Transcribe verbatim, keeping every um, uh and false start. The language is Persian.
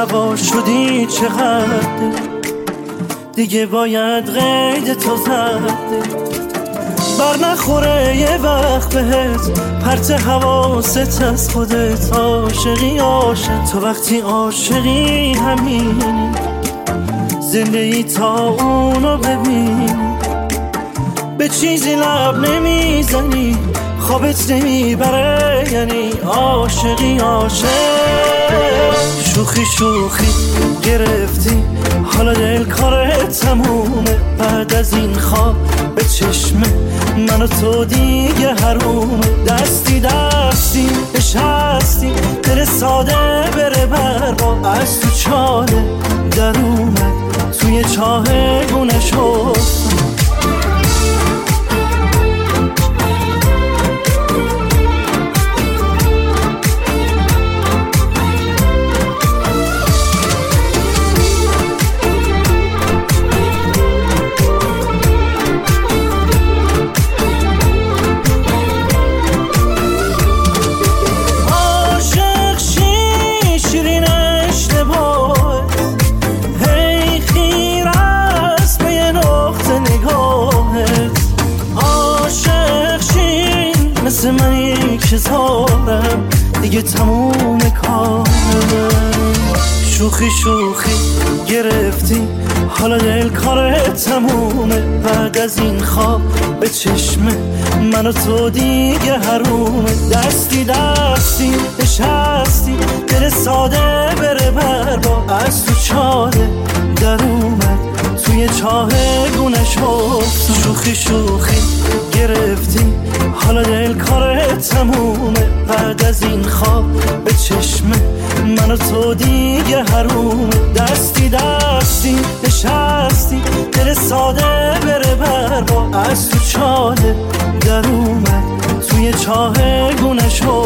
هوا شدی چقدر دیگه باید قید تو زده بر نخوره یه وقت بهت پرت حواست از خودت عاشقی عاشق تو وقتی عاشقی همینی زندگی تا اونو ببینی به چیزی لب نمیزنی خوابت نمیبره یعنی عاشقی عاشق شوخی شوخی گرفتی حالا دل کارت تمومه بعد از این خواب به چشمه من و تو دیگه حرومه دستی دستی نشستی دل ساده بره بربا از تو چاله در اومد توی چاه گونه شد مثل منی که زارم دیگه تموم کارم شوخی شوخی گرفتی حالا دل کارت تمومه بعد از این خواب به چشمه من و تو دیگه حرومه دستی دستی نشستی دل ساده بره بربا از تو چاله در اومد توی چاه گونه شد شوخی شوخی گرفتی حالا دل کارت تمومه بعد از این خواب به چشمه من و تو دیگه حرومه دستی دستی نشستی دل ساده بره بربا از تو چاله در اومد توی چاه گونه شد